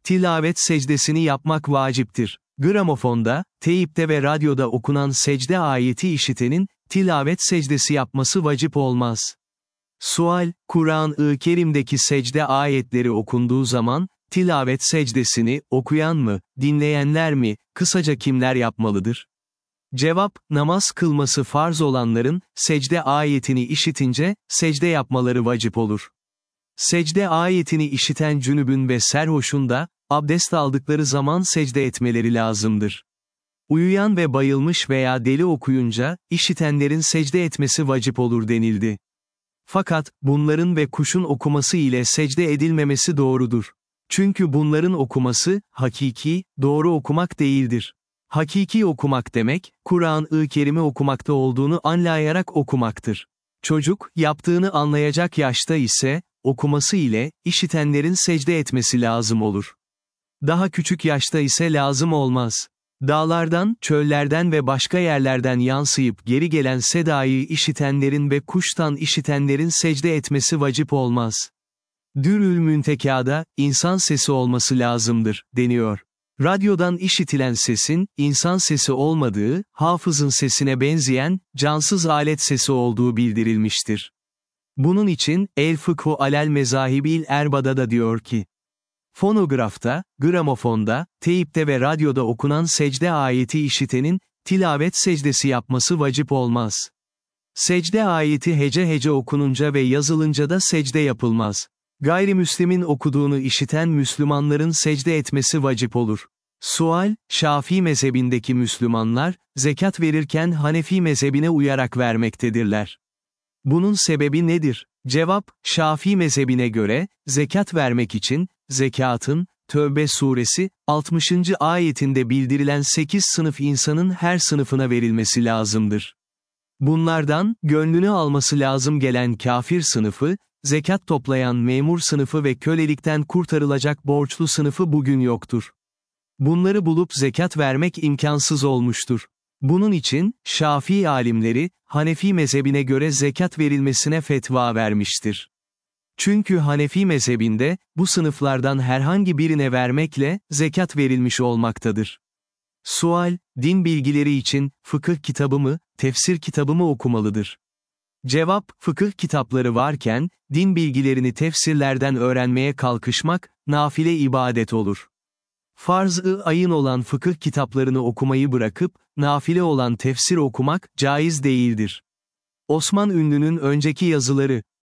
tilavet secdesini yapmak vaciptir. Gramofonda, teyipte ve radyoda okunan secde ayeti işitenin, tilavet secdesi yapması vacip olmaz. Sual, Kur'an-ı Kerim'deki secde ayetleri okunduğu zaman, tilavet secdesini, okuyan mı, dinleyenler mi, kısaca kimler yapmalıdır? Cevap, namaz kılması farz olanların, secde ayetini işitince, secde yapmaları vacip olur. Secde ayetini işiten cünübün ve serhoşun da, abdest aldıkları zaman secde etmeleri lazımdır. Uyuyan ve bayılmış veya deli okuyunca, işitenlerin secde etmesi vacip olur denildi. Fakat, bunların ve kuşun okuması ile secde edilmemesi doğrudur. Çünkü bunların okuması, hakiki, doğru okumak değildir. Hakiki okumak demek, Kur'an-ı Kerim'i okumakta olduğunu anlayarak okumaktır. Çocuk, yaptığını anlayacak yaşta ise, okuması ile, işitenlerin secde etmesi lazım olur. Daha küçük yaşta ise lazım olmaz. Dağlardan, çöllerden ve başka yerlerden yansıyıp geri gelen sedayı işitenlerin ve kuştan işitenlerin secde etmesi vacip olmaz. Dürül Müntekâ'da, insan sesi olması lazımdır, deniyor. Radyodan işitilen sesin, insan sesi olmadığı, hafızın sesine benzeyen, cansız alet sesi olduğu bildirilmiştir. Bunun için, El-Fıkhu alel Mezahibil Erba'da da diyor ki, fonografta, gramofonda, teyipte ve radyoda okunan secde ayeti işitenin, tilavet secdesi yapması vacip olmaz. Secde ayeti hece hece okununca ve yazılınca da secde yapılmaz. Gayrimüslimin okuduğunu işiten Müslümanların secde etmesi vacip olur. Sual, Şafii mezhebindeki Müslümanlar, zekat verirken Hanefi mezhebine uyarak vermektedirler. Bunun sebebi nedir? Cevap, Şafii mezhebine göre, zekat vermek için, zekatın, Tövbe suresi, 60. ayetinde bildirilen 8 sınıf insanın her sınıfına verilmesi lazımdır. Bunlardan, gönlünü alması lazım gelen kafir sınıfı, zekat toplayan memur sınıfı ve kölelikten kurtarılacak borçlu sınıfı bugün yoktur. Bunları bulup zekat vermek imkansız olmuştur. Bunun için, Şafii alimleri, Hanefi mezhebine göre zekat verilmesine fetva vermiştir. Çünkü Hanefi mezhebinde, bu sınıflardan herhangi birine vermekle, zekat verilmiş olmaktadır. Sual, din bilgileri için, fıkıh kitabı mı, tefsir kitabı mı okumalıdır? Cevap, fıkıh kitapları varken, din bilgilerini tefsirlerden öğrenmeye kalkışmak, nafile ibadet olur. Farz-ı ayın olan fıkıh kitaplarını okumayı bırakıp, nafile olan tefsir okumak, caiz değildir. Osman Ünlü'nün önceki yazıları,